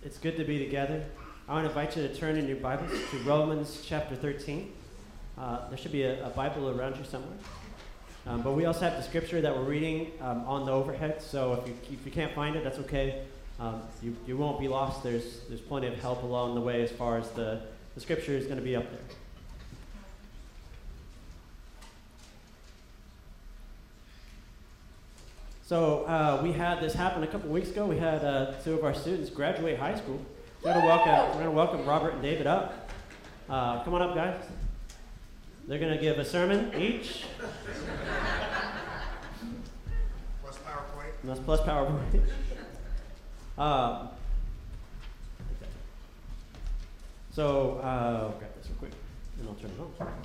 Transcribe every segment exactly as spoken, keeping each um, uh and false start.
it's good to be together. I want to invite you to turn in your Bibles to Romans chapter thirteen. Uh, there should be a, a Bible around you somewhere. Um, but we also have the scripture that we're reading um, on the overhead, so if you, if you can't find it, that's okay. Um, you, you won't be lost. There's, there's plenty of help along the way as far as the, the scripture is going to be up there. So uh, we had this happen a couple weeks ago. We had uh, two of our students graduate high school. We're going to welcome, we're going to welcome Robert and David up. Uh, come on up, guys. They're going to give a sermon each. Plus PowerPoint. That's plus PowerPoint. um, so uh, I'll grab this real quick, and I'll turn it on.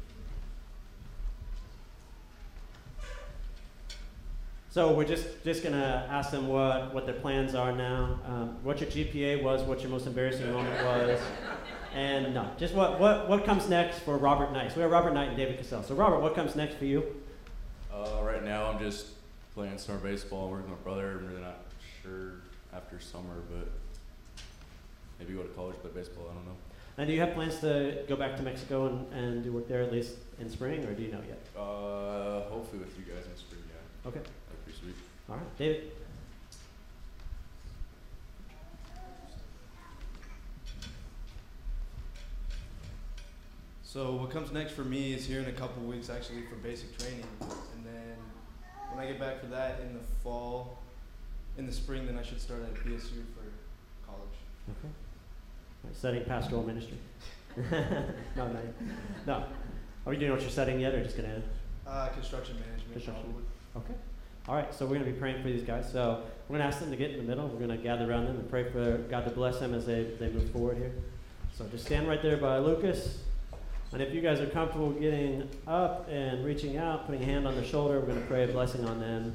So we're just, just going to ask them what, what their plans are now, um, what your G P A was, what your most embarrassing moment was, and no, just what, what, what comes next for Robert Knight. So we have Robert Knight and David Cassell. So Robert, what comes next for you? Uh, right now I'm just playing summer baseball, working with my brother. I'm really not sure after summer, but maybe go to college, play baseball, I don't know. And do you have plans to go back to Mexico and, and do work there at least in spring, or do you know yet? Uh, hopefully with you guys in spring, yeah. Okay. That'd be sweet. All right, David. So what comes next for me is here in a couple of weeks actually for basic training. And then when I get back for that in the fall, in the spring, then I should start at B S U for college. Okay. All right, studying pastoral ministry. no, no, no. Are you doing what you're studying yet, or just gonna? Uh, construction management. Construction. Okay. All right. So we're gonna be praying for these guys. So we're gonna ask them to get in the middle. We're gonna gather around them and pray for God to bless them as they they move forward here. So just stand right there by Lucas. And if you guys are comfortable getting up and reaching out, putting a hand on their shoulder, we're going to pray a blessing on them.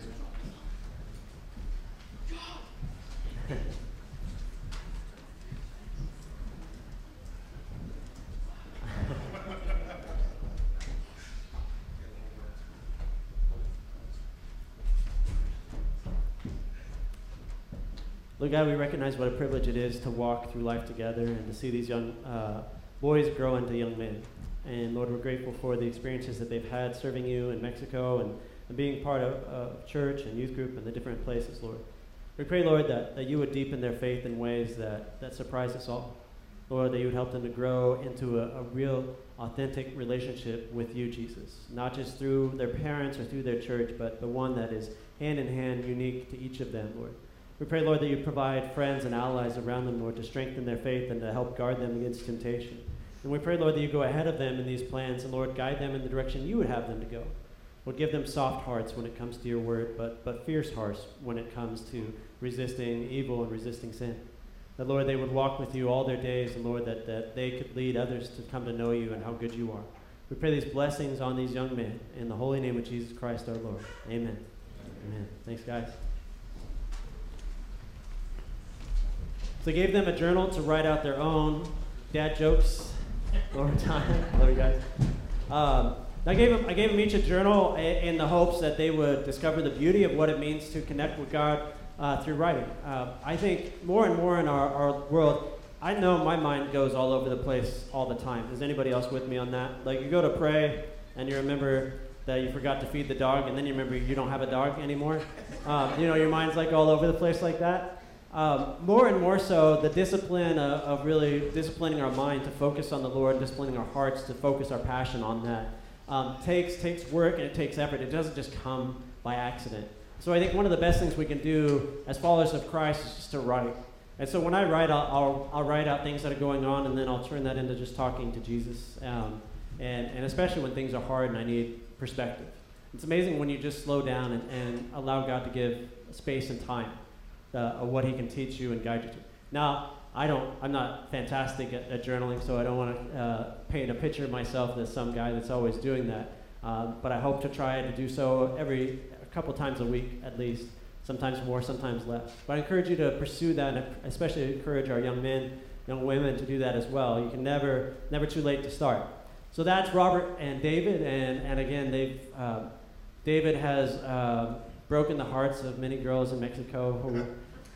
Lord God, we recognize what a privilege it is to walk through life together and to see these young uh, boys grow into young men. And Lord, we're grateful for the experiences that they've had serving you in Mexico and, and being part of uh, church and youth group and the different places, Lord. We pray, Lord, that, that you would deepen their faith in ways that, that surprise us all. Lord, that you would help them to grow into a, a real, authentic relationship with you, Jesus. Not just through their parents or through their church, but the one that is hand in hand, unique to each of them, Lord. We pray, Lord, that you provide friends and allies around them, Lord, to strengthen their faith and to help guard them against temptation. And we pray, Lord, that you go ahead of them in these plans, and Lord, guide them in the direction you would have them to go. Lord, give them soft hearts when it comes to your word, but, but fierce hearts when it comes to resisting evil and resisting sin. That, Lord, they would walk with you all their days, and Lord, that, that they could lead others to come to know you and how good you are. We pray these blessings on these young men in the holy name of Jesus Christ our Lord. Amen. Amen. Thanks, guys. So I gave them a journal to write out their own dad jokes over time. Love you guys. Um, I gave them I gave them each a journal in the hopes that they would discover the beauty of what it means to connect with God uh, through writing. Uh, I think more and more in our, our world, I know my mind goes all over the place all the time. Is anybody else with me on that? Like, you go to pray and you remember that you forgot to feed the dog, and then you remember you don't have a dog anymore. Um, you know, your mind's like all over the place like that. Um, more and more so, the discipline of, of really disciplining our mind to focus on the Lord, disciplining our hearts to focus our passion on that, um, takes takes work and it takes effort. It doesn't just come by accident. So I think one of the best things we can do as followers of Christ is just to write. And so when I write, I'll, I'll, I'll write out things that are going on, and then I'll turn that into just talking to Jesus, um, and, and especially when things are hard and I need perspective. It's amazing when you just slow down and, and allow God to give space and time. Uh, of what he can teach you and guide you to. Now, I don't, I'm not fantastic at, at journaling, so I don't want to uh, paint a picture of myself as some guy that's always doing that. Uh, but I hope to try to do so every, a couple times a week at least, sometimes more, sometimes less. But I encourage you to pursue that, and especially encourage our young men, young women to do that as well. You can never, never too late to start. So that's Robert and David, and, and again, they've, uh, David has uh, broken the hearts of many girls in Mexico who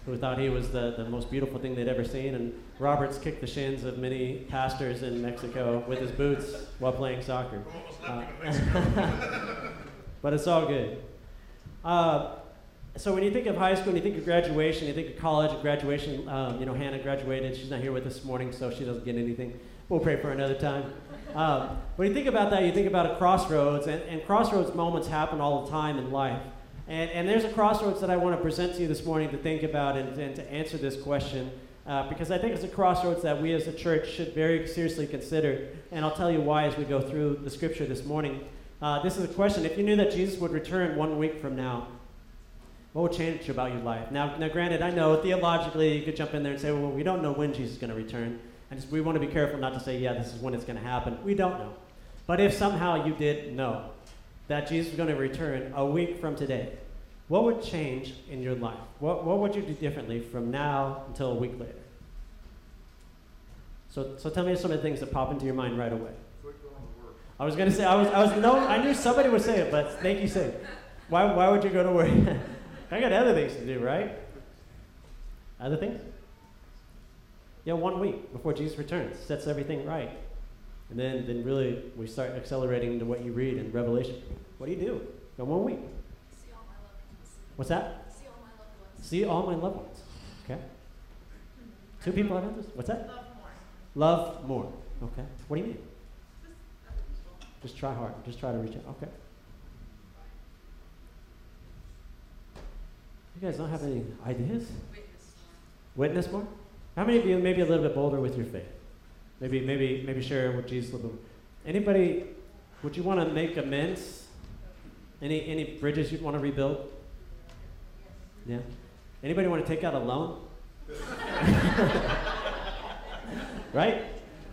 who thought he was the, the most beautiful thing they'd ever seen. And Roberts kicked the shins of many pastors in Mexico with his boots while playing soccer. Uh, but it's all good. Uh, so when you think of high school, and you think of graduation, you think of college and graduation, um, you know, Hannah graduated. She's not here with us this morning, so she doesn't get anything. We'll pray for her another time. Um, when you think about that, you think about a crossroads, and, and crossroads moments happen all the time in life. And, and there's a crossroads that I want to present to you this morning to think about and, and to answer this question, uh, because I think it's a crossroads that we as a church should very seriously consider, and I'll tell you why as we go through the scripture this morning. Uh, this is a question. If you knew that Jesus would return one week from now, what would change about your life? Now, now, granted, I know theologically you could jump in there and say, well, we don't know when Jesus is going to return. And just, we want to be careful not to say, yeah, this is when it's going to happen. We don't know. But if somehow you did know that Jesus is going to return a week from today, what would change in your life? What, what would you do differently from now until a week later? So, so tell me some of the things that pop into your mind right away. Quit going to work. I was going to say, I was, I was, no, I knew somebody would say it, but thank you, say it. Why, why would you go to work? I got other things to do, right? Other things? Yeah, one week before Jesus returns, sets everything right. And then, then really we start accelerating into what you read in Revelation. What do you do? Go one week. See all my loved ones. What's that? See all my loved ones. See all my loved ones. Okay. Two people have interest? What's that? Love more. Love more. Okay. What do you mean? Just try hard. Just try to reach out. Okay. You guys don't have any ideas? Witness more. Witness more? How many of you maybe a little bit bolder with your faith? Maybe, maybe, maybe share with Jesus a little bit. Anybody, would you want to make amends? Any, any bridges you'd want to rebuild? Yeah. Anybody want to take out a loan? Right?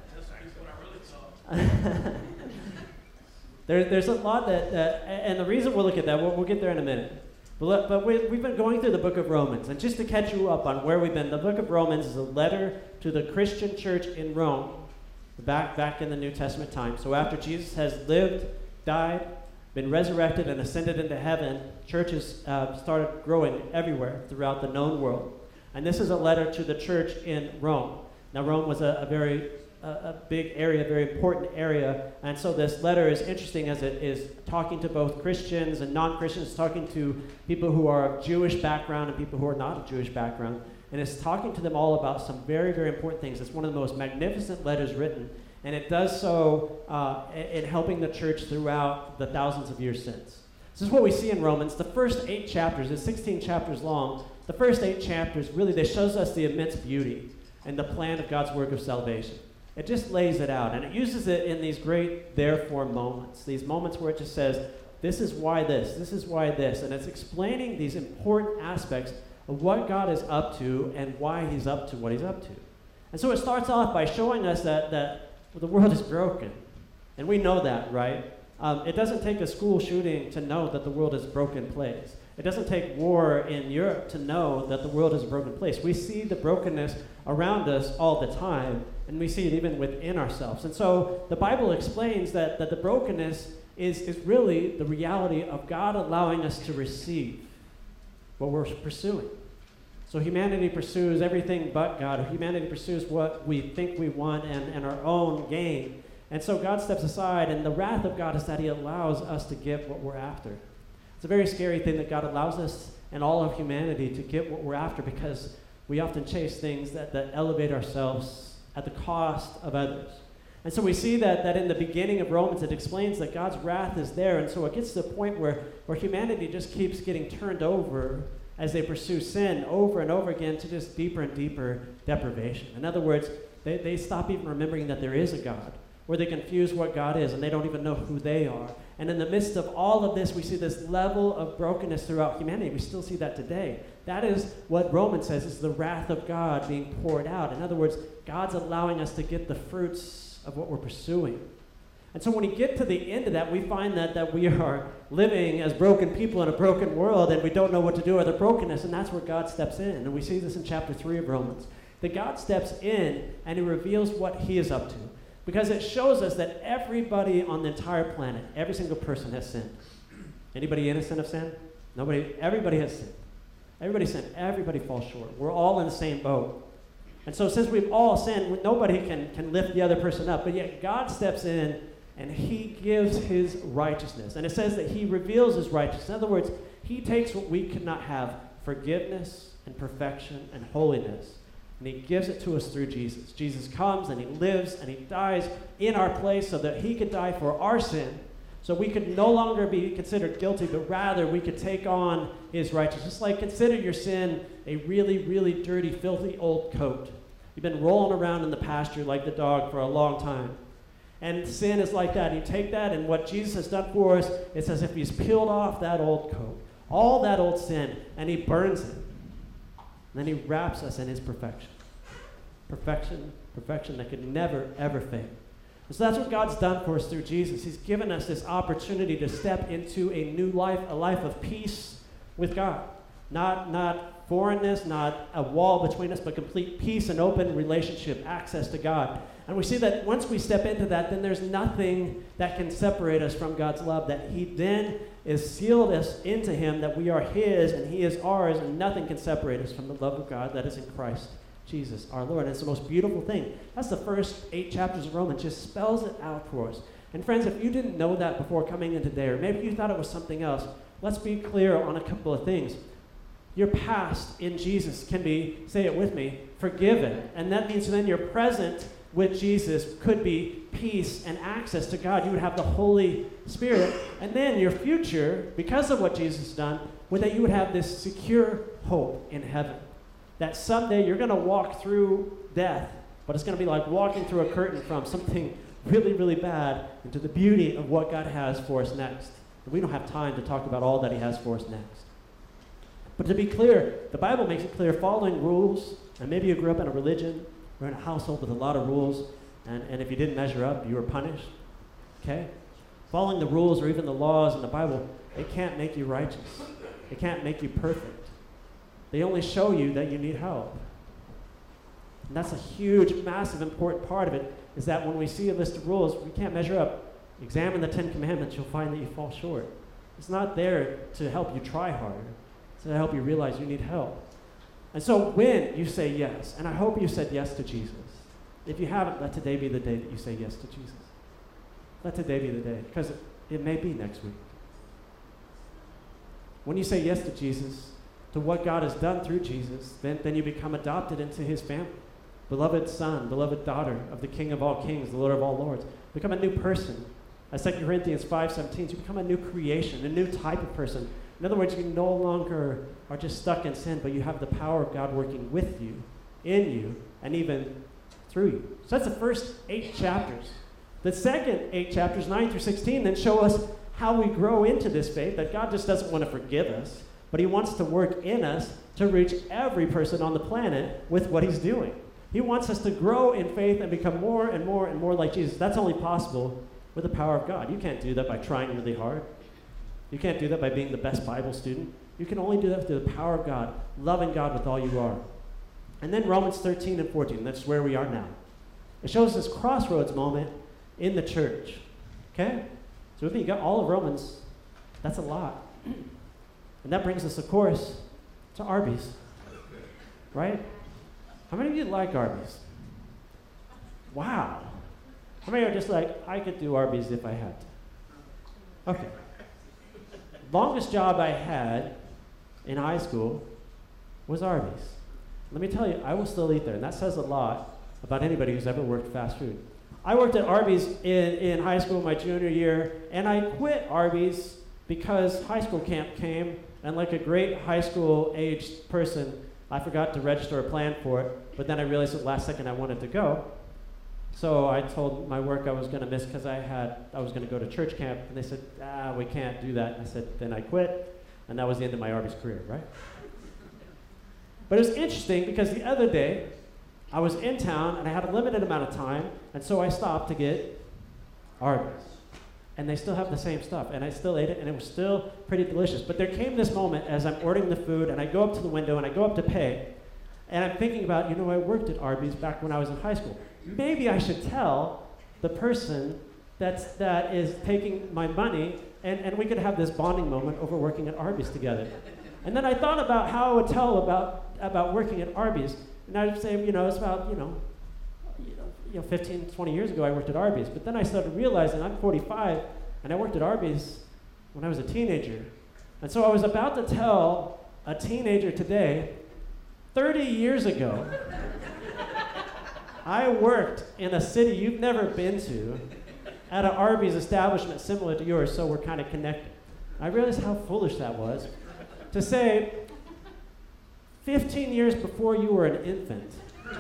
there, there's a lot that, that, and the reason we'll look at that, we'll, we'll get there in a minute. But, look, but we, we've been going through the book of Romans, and just to catch you up on where we've been, the book of Romans is a letter to the Christian church in Rome, back, back in the New Testament time. So after Jesus has lived, died, been resurrected, and ascended into heaven, churches uh, started growing everywhere throughout the known world. And this is a letter to the church in Rome. Now, Rome was a, a very a, a big area, a very important area, and so this letter is interesting as it is talking to both Christians and non-Christians, talking to people who are of Jewish background and people who are not of Jewish background, and it's talking to them all about some very, very important things. It's one of the most magnificent letters written, and it does so uh, in helping the church throughout the thousands of years since. This is what we see in Romans. The first eight chapters, it's sixteen chapters long, the first eight chapters, really, they shows us the immense beauty and the plan of God's work of salvation. It just lays it out, and it uses it in these great therefore moments, these moments where it just says, this is why this, this is why this, and it's explaining these important aspects of what God is up to and why he's up to what he's up to. And so it starts off by showing us that, that well, the world is broken, and we know that, right? Um, it doesn't take a school shooting to know that the world is a broken place. It doesn't take war in Europe to know that the world is a broken place. We see the brokenness around us all the time, and we see it even within ourselves. And so the Bible explains that, that the brokenness is, is really the reality of God allowing us to receive what we're pursuing. So humanity pursues everything but God. Humanity pursues what we think we want and, and our own gain. And so God steps aside, and the wrath of God is that he allows us to get what we're after. It's a very scary thing that God allows us and all of humanity to get what we're after, because we often chase things that, that elevate ourselves at the cost of others. And so we see that, that in the beginning of Romans, it explains that God's wrath is there, and so it gets to the point where, where humanity just keeps getting turned over as they pursue sin over and over again to just deeper and deeper deprivation. In other words, they, they stop even remembering that there is a God, where they confuse what God is, and they don't even know who they are. And in the midst of all of this, we see this level of brokenness throughout humanity. We still see that today. That is what Romans says is the wrath of God being poured out. In other words, God's allowing us to get the fruits of what we're pursuing. And so when we get to the end of that, we find that, that we are living as broken people in a broken world, and we don't know what to do with the brokenness, and that's where God steps in. And we see this in chapter three of Romans. That God steps in, and he reveals what he is up to. Because it shows us that everybody on the entire planet, every single person has sinned. Anybody innocent of sin? Nobody. Everybody has sinned. Everybody sinned. Everybody falls short. We're all in the same boat. And so since we've all sinned, nobody can, can lift the other person up. But yet God steps in and he gives his righteousness. And it says that he reveals his righteousness. In other words, he takes what we could not have, forgiveness and perfection and holiness, and he gives it to us through Jesus. Jesus comes and he lives and he dies in our place so that he could die for our sin, so we could no longer be considered guilty, but rather we could take on his righteousness. Just like consider your sin a really, really dirty, filthy old coat. You've been rolling around in the pasture like the dog for a long time. And sin is like that. You take that, and what Jesus has done for us, it's as if he's peeled off that old coat, all that old sin, and he burns it. And then he wraps us in his perfection. Perfection, perfection that could never, ever fade. And so that's what God's done for us through Jesus. He's given us this opportunity to step into a new life, a life of peace with God. Not, not foreignness, not a wall between us, but complete peace and open relationship, access to God. And we see that once we step into that, then there's nothing that can separate us from God's love, that he then is sealed us into him, that we are his and he is ours, and nothing can separate us from the love of God that is in Christ Jesus our Lord. And it's the most beautiful thing. That's the first eight chapters of Romans, just spells it out for us. And friends, if you didn't know that before coming in today, or maybe you thought it was something else, let's be clear on a couple of things. Your past in Jesus can be, say it with me, forgiven. And that means then your present with Jesus could be peace and access to God. You would have the Holy Spirit. And then your future, because of what Jesus has done, would that you would have this secure hope in heaven. That someday you're going to walk through death, but it's going to be like walking through a curtain from something really, really bad into the beauty of what God has for us next. And we don't have time to talk about all that he has for us next. But to be clear, the Bible makes it clear, following rules, and maybe you grew up in a religion or in a household with a lot of rules, and, and if you didn't measure up, you were punished, okay? Following the rules or even the laws in the Bible, it can't make you righteous. It can't make you perfect. They only show you that you need help. And that's a huge, massive, important part of it, is that when we see a list of rules, we can't measure up. Examine the Ten Commandments, you'll find that you fall short. It's not there to help you try harder. It's to help you realize you need help. And so when you say yes, and I hope you said yes to Jesus. If you haven't, let today be the day that you say yes to Jesus. Let today be the day, because it, it may be next week. When you say yes to Jesus, to what God has done through Jesus, then, then you become adopted into his family. Beloved son, beloved daughter of the King of all kings, the Lord of all lords. Become a new person. As Second Corinthians five seventeen, you become a new creation, a new type of person. In other words, you no longer are just stuck in sin, but you have the power of God working with you, in you, and even through you. So that's the first eight chapters. The second eight chapters, nine through sixteen, then show us how we grow into this faith, that God just doesn't want to forgive us, but he wants to work in us to reach every person on the planet with what he's doing. He wants us to grow in faith and become more and more and more like Jesus. That's only possible with the power of God. You can't do that by trying really hard. You can't do that by being the best Bible student. You can only do that through the power of God, loving God with all you are. And then Romans thirteen and fourteen, that's where we are now. It shows this crossroads moment in the church. Okay? So with me, you got all of Romans. That's a lot. And that brings us, of course, to Arby's. Right? How many of you like Arby's? Wow. How many are just like, I could do Arby's if I had to? Okay. Longest job I had in high school was Arby's. Let me tell you, I will still eat there, and that says a lot about anybody who's ever worked fast food. I worked at Arby's in, in high school my junior year, and I quit Arby's because high school camp came, and like a great high school aged person, I forgot to register a plan for it, but then I realized at the last second I wanted to go. So I told my work I was going to miss because I had I was going to go to church camp, and they said, ah, we can't do that. And I said, then I quit, and that was the end of my Arby's career, right? But it was interesting because the other day, I was in town, and I had a limited amount of time, and so I stopped to get Arby's. And they still have the same stuff, and I still ate it, and it was still pretty delicious. But there came this moment as I'm ordering the food, and I go up to the window, and I go up to pay, and I'm thinking about, you know, I worked at Arby's back when I was in high school. Maybe I should tell the person that's, that is taking my money, and, and we could have this bonding moment over working at Arby's together. And then I thought about how I would tell about, about working at Arby's. And I'd say, you know, it's about, you know, you know, you know, fifteen, twenty years ago I worked at Arby's. But then I started realizing I'm forty-five, and I worked at Arby's when I was a teenager. And so I was about to tell a teenager today, thirty years ago, I worked in a city you've never been to at an Arby's establishment similar to yours, so we're kind of connected. I realized how foolish that was to say, fifteen years before you were an infant,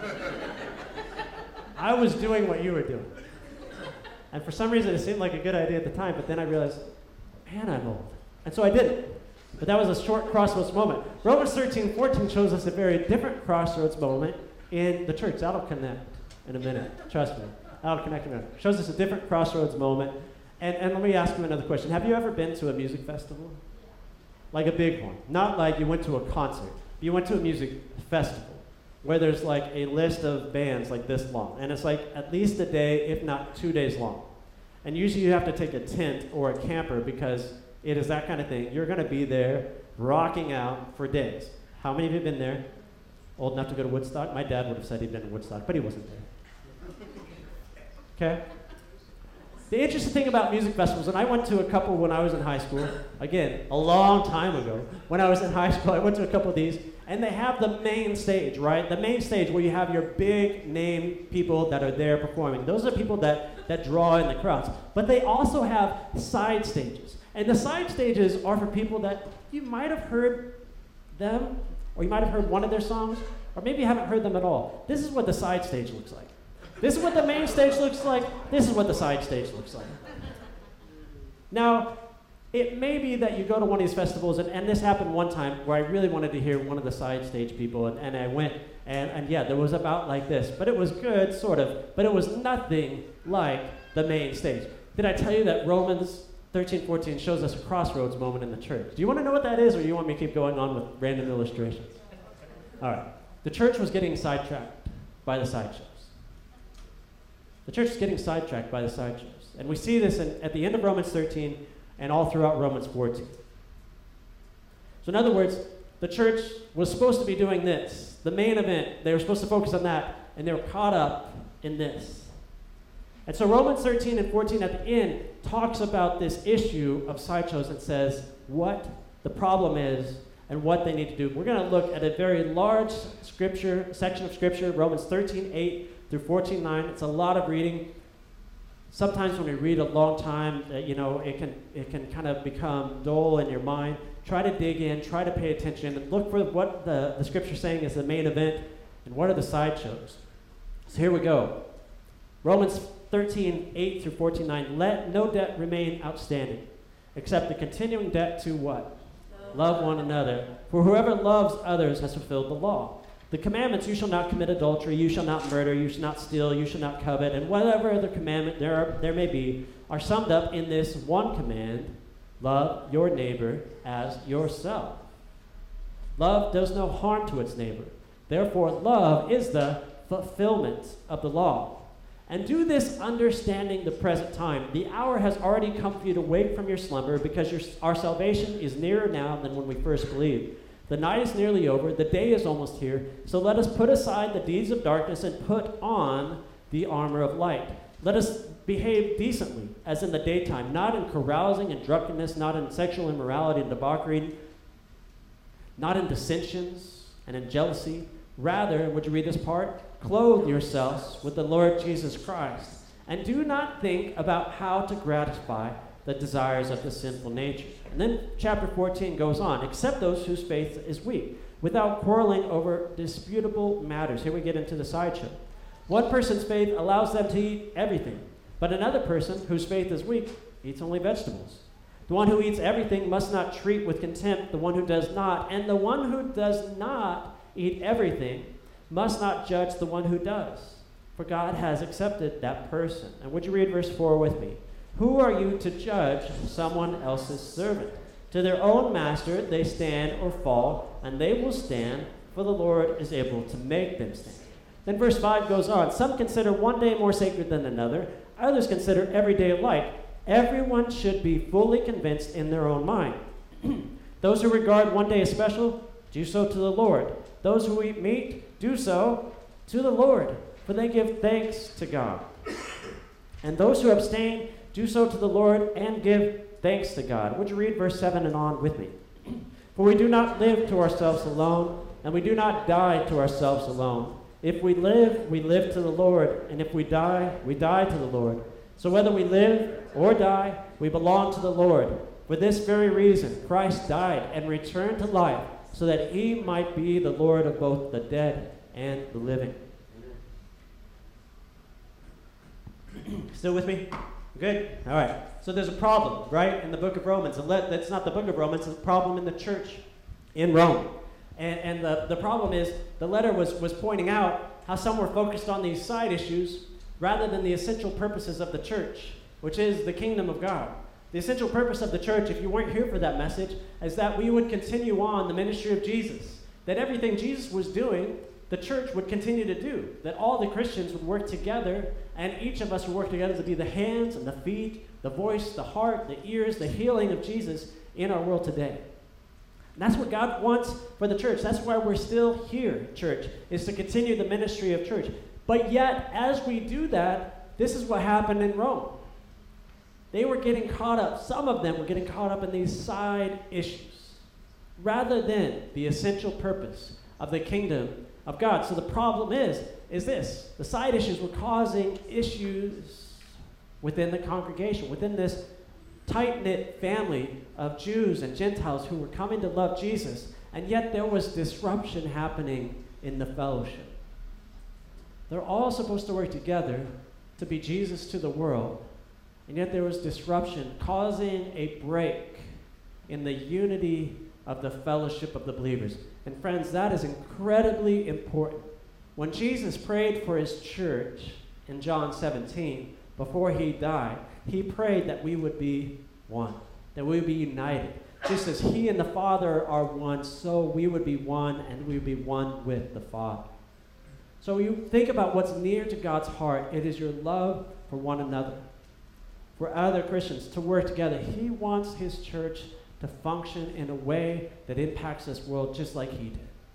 I was doing what you were doing. And for some reason, it seemed like a good idea at the time, but then I realized, man, I'm old. And so I did it. But that was a short crossroads moment. Romans thirteen fourteen shows us a very different crossroads moment in the church. That'll connect in a minute. Trust me. That'll connect in a minute. Shows us a different crossroads moment. And, and let me ask you another question. Have you ever been to a music festival? Like a big one. Not like you went to a concert. You went to a music festival where there's like a list of bands like this long. And it's like at least a day, if not two days long. And usually you have to take a tent or a camper because it is that kind of thing. You're going to be there rocking out for days. How many of you have been there? Old enough to go to Woodstock? My dad would have said he'd been to Woodstock, but he wasn't there. Okay? The interesting thing about music festivals, and I went to a couple when I was in high school, again, a long time ago, when I was in high school, I went to a couple of these, and they have the main stage, right? The main stage where you have your big name people that are there performing. Those are people that, that draw in the crowds. But they also have side stages. And the side stages are for people that you might have heard them, or you might have heard one of their songs, or maybe you haven't heard them at all. This is what the side stage looks like. This is what the main stage looks like. This is what the side stage looks like. Now, it may be that you go to one of these festivals, and, and this happened one time where I really wanted to hear one of the side stage people, and, and I went, and, and yeah, there was about like this, but it was good, sort of, but it was nothing like the main stage. Did I tell you that Romans thirteen fourteen shows us a crossroads moment in the church? Do you want to know what that is, or do you want me to keep going on with random illustrations? All right. The church was getting sidetracked by the sideshows. The church is getting sidetracked by the sideshows. And we see this in, at the end of Romans thirteen and all throughout Romans fourteen. So in other words, the church was supposed to be doing this, the main event. They were supposed to focus on that, and they were caught up in this. And so Romans thirteen and fourteen at the end talks about this issue of sideshows and says what the problem is and what they need to do. We're going to look at a very large scripture, section of scripture, Romans thirteen eight through fourteen nine. It's a lot of reading. Sometimes when we read a long time, uh, you know, it can it can kind of become dull in your mind. Try to dig in, try to pay attention, and look for what the, the scripture is saying is the main event and what are the sideshows. So here we go. Romans thirteen eight through fourteen nine. Let no debt remain outstanding, except the continuing debt to what? Love, Love one another. For whoever loves others has fulfilled the law. The commandments, you shall not commit adultery, you shall not murder, you shall not steal, you shall not covet, and whatever other commandment there are, there may be, are summed up in this one command: love your neighbor as yourself. Love does no harm to its neighbor. Therefore, love is the fulfillment of the law. And do this understanding the present time. The hour has already come for you to wake from your slumber, because your, our salvation is nearer now than when we first believed. The night is nearly over, the day is almost here, so let us put aside the deeds of darkness and put on the armor of light. Let us behave decently, as in the daytime, not in carousing and drunkenness, not in sexual immorality and debauchery, not in dissensions and in jealousy. Rather, would you read this part? Clothe yourselves with the Lord Jesus Christ, and do not think about how to gratify the desires of the sinful nature. And then chapter fourteen goes on, except those whose faith is weak, without quarreling over disputable matters. Here we get into the sideshow. One person's faith allows them to eat everything, but another person whose faith is weak eats only vegetables. The one who eats everything must not treat with contempt the one who does not, and the one who does not eat everything must not judge the one who does, for God has accepted that person. And would you read verse four with me? Who are you to judge someone else's servant? To their own master they stand or fall, and they will stand, for the Lord is able to make them stand. Then verse five goes on. Some consider one day more sacred than another. Others consider every day alike. Everyone should be fully convinced in their own mind. Those who regard one day as special, do so to the Lord. Those who eat meat, do so to the Lord, for they give thanks to God. And those who abstain, do so to the Lord and give thanks to God. Would you read verse seven and on with me? For we do not live to ourselves alone, and we do not die to ourselves alone. If we live, we live to the Lord, and if we die, we die to the Lord. So whether we live or die, we belong to the Lord. For this very reason, Christ died and returned to life, so that he might be the Lord of both the dead and the living. Still with me? Good? All right. So there's a problem, right, in the book of Romans. And let, that's not the book of Romans, it's a problem in the church in Rome. And, and the, the problem is the letter was, was pointing out how some were focused on these side issues rather than the essential purposes of the church, which is the kingdom of God. The essential purpose of the church, if you weren't here for that message, is that we would continue on the ministry of Jesus. That everything Jesus was doing, the church would continue to do. That all the Christians would work together, and each of us would work together to be the hands and the feet, the voice, the heart, the ears, the healing of Jesus in our world today. And that's what God wants for the church. That's why we're still here, church, is to continue the ministry of church. But yet, as we do that, this is what happened in Rome. They were getting caught up, some of them were getting caught up in these side issues, rather than the essential purpose of the kingdom of God. So the problem is, is this. The side issues were causing issues within the congregation, within this tight-knit family of Jews and Gentiles who were coming to love Jesus, and yet there was disruption happening in the fellowship. They're all supposed to work together to be Jesus to the world, and yet there was disruption causing a break in the unity of the fellowship of the believers. And friends, that is incredibly important. When Jesus prayed for his church in John seventeen, before he died, he prayed that we would be one, that we would be united. Just as he and the Father are one, so we would be one, and we would be one with the Father. So you think about what's near to God's heart. It is your love for one another, for other Christians, to work together. He wants his church to function in a way that impacts this world just like he did.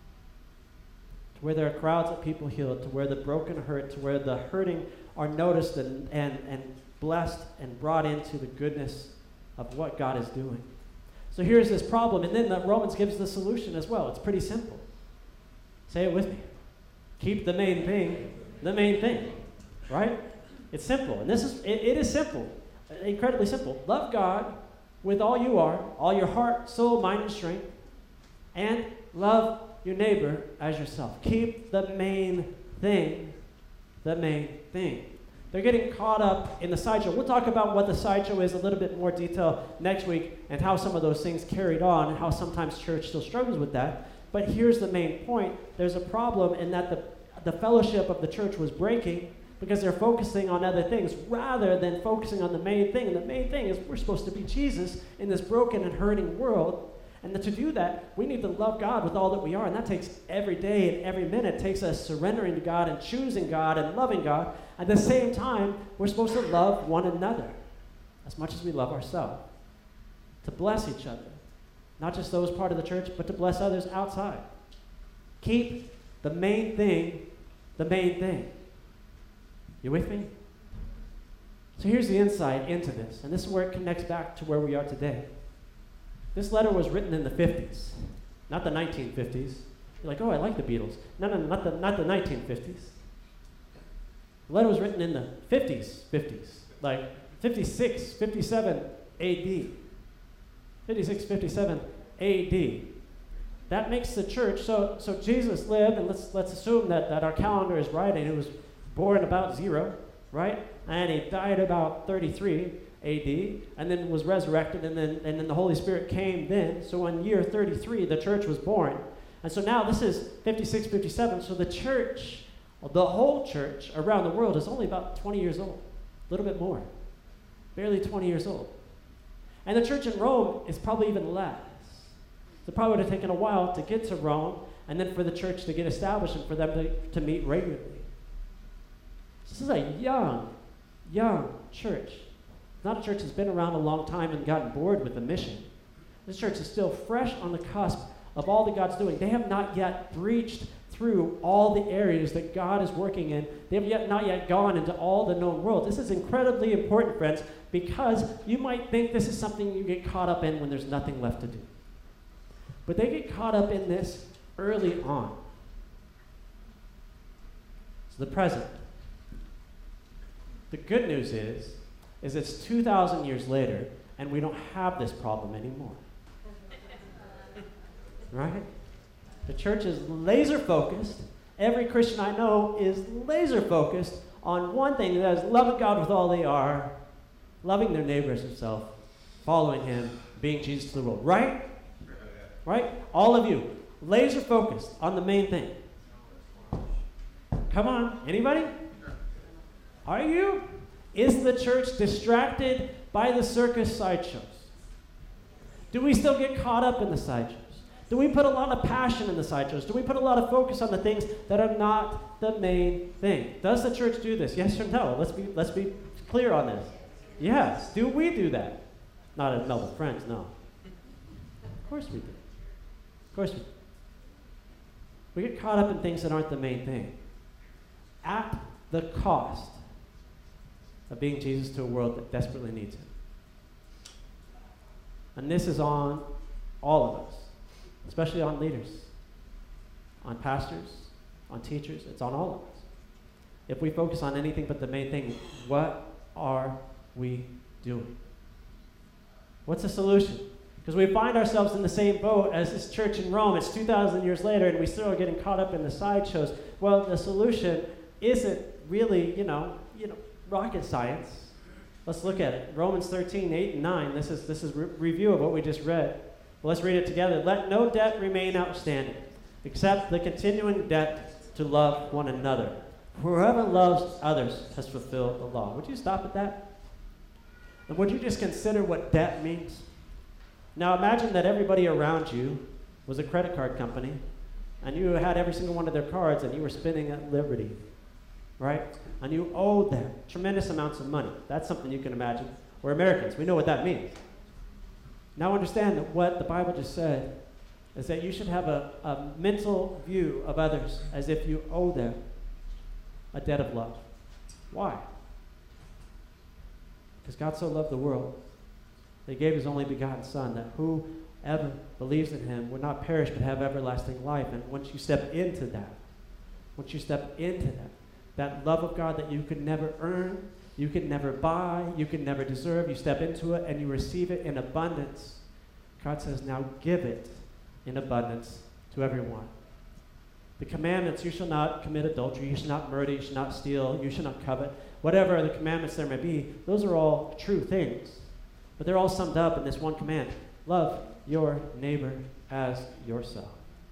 To where there are crowds of people healed, to where the broken hurt, to where the hurting are noticed and, and, and blessed and brought into the goodness of what God is doing. So here's this problem, and then the Romans gives the solution as well. It's pretty simple. Say it with me. Keep the main thing the main thing, right? It's simple, and this is it, it is simple, incredibly simple. Love God with all you are, all your heart, soul, mind, and strength, and love your neighbor as yourself. Keep the main thing the main thing. They're getting caught up in the sideshow. We'll talk about what the sideshow is a little bit more detail next week and how some of those things carried on and how sometimes church still struggles with that. But here's the main point. There's a problem in that the, the fellowship of the church was breaking because they're focusing on other things rather than focusing on the main thing. And the main thing is we're supposed to be Jesus in this broken and hurting world. And to do that, we need to love God with all that we are. And that takes every day and every minute. It takes us surrendering to God and choosing God and loving God. At the same time, we're supposed to love one another as much as we love ourselves. To bless each other. Not just those part of the church, but to bless others outside. Keep the main thing the main thing. You with me? So here's the insight into this. And this is where it connects back to where we are today. This letter was written in the fifties, not the nineteen fifties. You're like, oh, I like the Beatles. No, no, no, not the, not the nineteen fifties. The letter was written in the fifties, fifties, like fifty-six, fifty-seven A D. fifty-six, fifty-seven A D. That makes the church, so so Jesus lived, and let's let's assume that, that our calendar is right, and he was born about zero, right? And he died about thirty-three A D, and then was resurrected, and then and then the Holy Spirit came then. So in year thirty-three, the church was born. And so now this is fifty-six, fifty-seven, so the church, the whole church around the world is only about twenty years old, a little bit more, barely twenty years old. And the church in Rome is probably even less. So it probably would have taken a while to get to Rome, and then for the church to get established and for them to, to meet regularly. This is a young, young church. Not a church that's been around a long time and gotten bored with the mission, This church is still fresh on the cusp of all that God's doing. They have not yet breached through all the areas that God is working in. They have yet not yet gone into all the known world. This is incredibly important, friends, because you might think this is something you get caught up in when there's nothing left to do. But they get caught up in this early on. It's the present. The good news is, is it's two thousand years later, and we don't have this problem anymore. Right? The church is laser focused. Every Christian I know is laser focused on one thing, and that is loving God with all they are, loving their neighbor as themselves, following him, being Jesus to the world. Right? Right? All of you, laser focused on the main thing. Come on, anybody? Are you? Is the church distracted by the circus sideshows? Do we still get caught up in the sideshows? Do we put a lot of passion in the sideshows? Do we put a lot of focus on the things that are not the main thing? Does the church do this? Yes or no? Let's be let's be clear on this. Yes. Do we do that? Not at Melville Friends, no. Of course we do. Of course we do. We get caught up in things that aren't the main thing. At the cost of being Jesus to a world that desperately needs him. And this is on all of us. Especially on leaders, on pastors, on teachers. It's on all of us. If we focus on anything but the main thing, what are we doing? What's the solution? Because we find ourselves in the same boat as this church in Rome. It's two thousand years later, and we still are getting caught up in the sideshows. Well, the solution isn't really, you know, you know, rocket science. Let's look at it. Romans thirteen, eight and nine. This is this is re- review of what we just read. Well, let's read it together. Let no debt remain outstanding, except the continuing debt to love one another. Whoever loves others has fulfilled the law. Would you stop at that? And would you just consider what debt means? Now imagine that everybody around you was a credit card company, and you had every single one of their cards, and you were spending at liberty, right? And you owed them tremendous amounts of money. That's something you can imagine. We're Americans. We know what that means. Now understand that what the Bible just said is that you should have a, a mental view of others as if you owe them a debt of love. Why? Because God so loved the world that he gave his only begotten Son, that whoever believes in him would not perish but have everlasting life. And once you step into that, once you step into that, that love of God that you could never earn, you could never buy, you could never deserve, you step into it and you receive it in abundance. God says, now give it in abundance to everyone. The commandments, you shall not commit adultery, you shall not murder, you shall not steal, you shall not covet, whatever the commandments there may be, those are all true things. But they're all summed up in this one command: love your neighbor as yourself.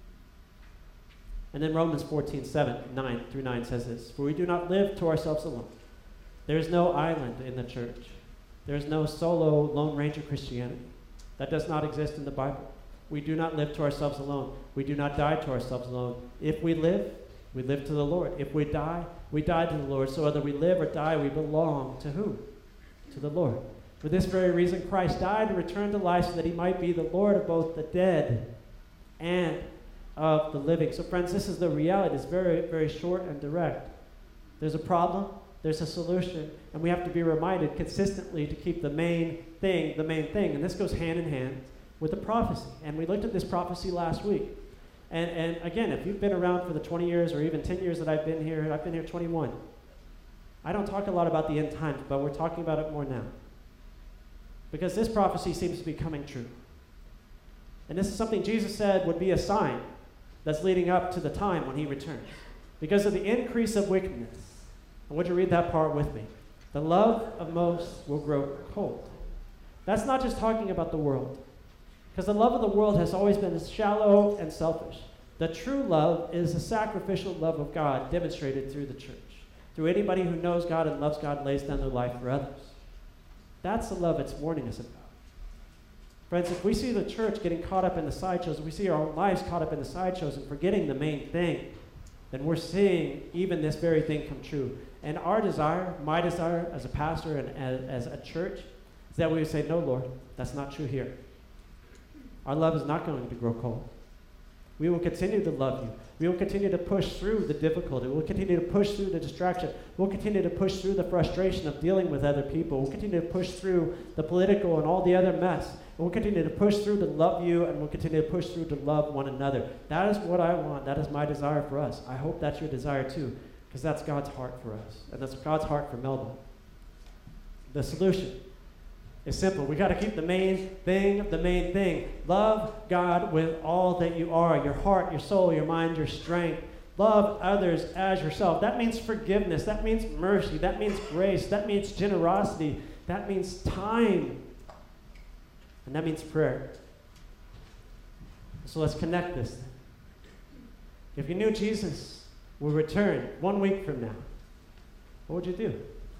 And then Romans fourteen, seven, nine through nine says this: for we do not live to ourselves alone. There is no island in the church. There is no solo Lone Ranger Christianity. That does not exist in the Bible. We do not live to ourselves alone. We do not die to ourselves alone. If we live, we live to the Lord. If we die, we die to the Lord. So whether we live or die, we belong to whom? To the Lord. For this very reason, Christ died and returned to life so that he might be the Lord of both the dead and of the living. So friends, this is the reality. It's very, very short and direct. There's a problem. There's a solution, and we have to be reminded consistently to keep the main thing the main thing. And this goes hand in hand with the prophecy. And we looked at this prophecy last week. And, and again, if you've been around for the twenty years or even ten years that I've been here, I've been here twenty-one. I don't talk a lot about the end times, but we're talking about it more now. Because this prophecy seems to be coming true. And this is something Jesus said would be a sign that's leading up to the time when he returns. Because of the increase of wickedness. And would you read that part with me? The love of most will grow cold. That's not just talking about the world. Because the love of the world has always been shallow and selfish. The true love is the sacrificial love of God demonstrated through the church. Through anybody who knows God and loves God and lays down their life for others. That's the love it's warning us about. Friends, if we see the church getting caught up in the sideshows, if we see our lives caught up in the sideshows and forgetting the main thing, then we're seeing even this very thing come true. And our desire, my desire as a pastor and as, as a church, is that we would say, no, Lord, that's not true here. our love is not going to grow cold. We will continue to love you. We will continue to push through the difficulty. We'll continue to push through the distraction. We'll continue to push through the frustration of dealing with other people. We'll continue to push through the political and all the other mess. We'll continue to push through to love you, and we'll continue to push through to love one another. That is what I want. That is my desire for us. I hope that's your desire too, because that's God's heart for us, and that's God's heart for Melbourne. The solution is simple. We got to keep the main thing the main thing. Love God with all that you are, your heart, your soul, your mind, your strength. Love others as yourself. That means forgiveness. That means mercy. That means grace. That means generosity. That means time. And that means prayer. So let's connect this thing. If you knew Jesus will return one week from now, what would you do?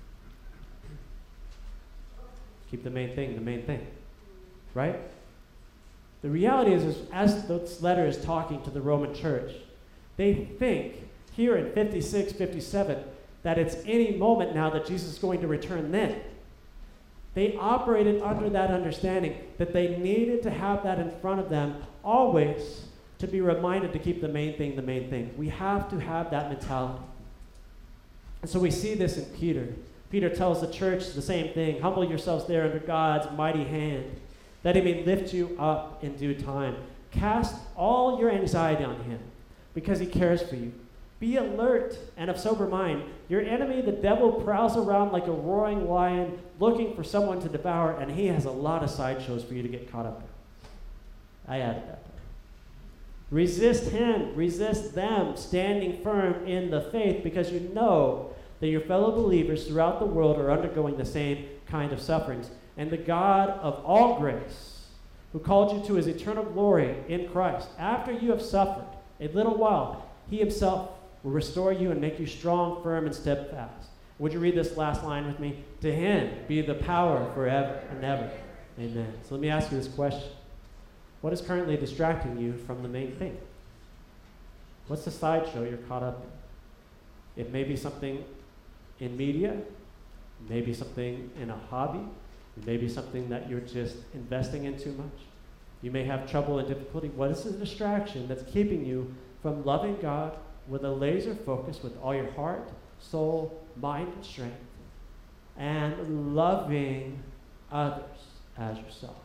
Keep the main thing the main thing, right? The reality is, is as this letter is talking to the Roman church, they think here in fifty-six, fifty-seven that it's any moment now that Jesus is going to return then. They operated under that understanding that they needed to have that in front of them always to be reminded to keep the main thing the main thing. We have to have that mentality. And so we see this in Peter. Peter tells the church the same thing. Humble yourselves there under God's mighty hand, that he may lift you up in due time. Cast all your anxiety on him, because he cares for you. Be alert and of sober mind. Your enemy, the devil, prowls around like a roaring lion, looking for someone to devour, and he has a lot of sideshows for you to get caught up in. I added that part. Resist him, resist them, standing firm in the faith, because you know that your fellow believers throughout the world are undergoing the same kind of sufferings. And the God of all grace, who called you to his eternal glory in Christ, after you have suffered a little while, he himself will restore you and make you strong, firm, and steadfast. Would you read this last line with me? To him be the power forever and ever. Amen. So let me ask you this question. What is currently distracting you from the main thing? What's the sideshow you're caught up in? It may be something in media, maybe something in a hobby, maybe something that you're just investing in too much. You may have trouble and difficulty. What is the distraction that's keeping you from loving God with a laser focus with all your heart, soul, mind, and strength, and loving others as yourself?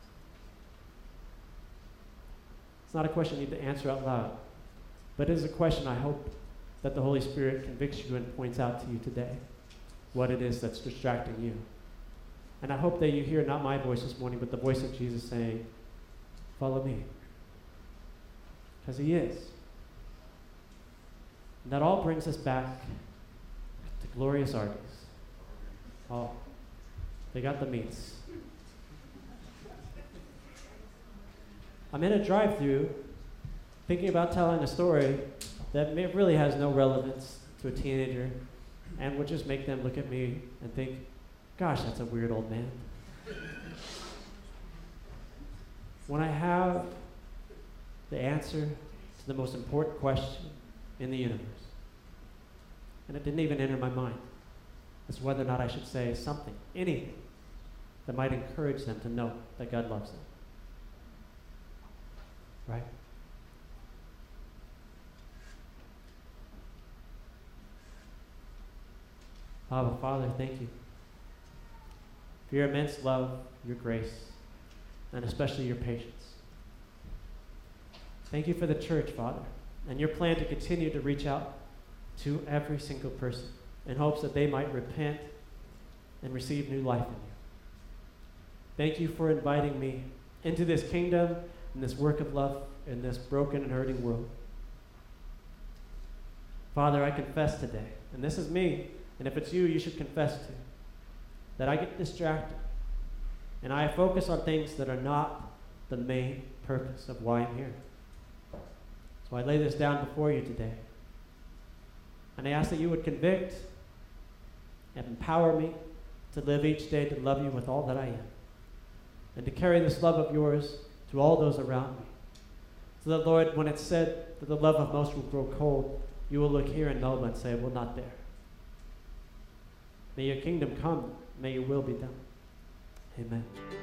It's not a question you need to answer out loud, but it is a question I hope that the Holy Spirit convicts you and points out to you today what it is that's distracting you. And I hope that you hear not my voice this morning, but the voice of Jesus saying, follow me. Because he is. And that all brings us back to glorious Arby's. Oh, they got the meats. I'm in a drive-thru thinking about telling a story that may, really has no relevance to a teenager and would just make them look at me and think, gosh, that's a weird old man. When I have the answer to the most important question in the universe, and it didn't even enter my mind, as whether or not I should say something, anything, that might encourage them to know that God loves them. Right? Abba, Father, thank you for your immense love, your grace, and especially your patience. Thank you for the church, Father, and your plan to continue to reach out to every single person in hopes that they might repent and receive new life in you. Thank you for inviting me into this kingdom and this work of love in this broken and hurting world. Father, I confess today, and this is me, and if it's you, you should confess too, that I get distracted and I focus on things that are not the main purpose of why I'm here. So I lay this down before you today. And I ask that you would convict and empower me to live each day to love you with all that I am, and to carry this love of yours to all those around me. So that, Lord, when it's said that the love of most will grow cold, you will look here in Melbourne and say, well, not there. May your kingdom come. May your will be done. Amen.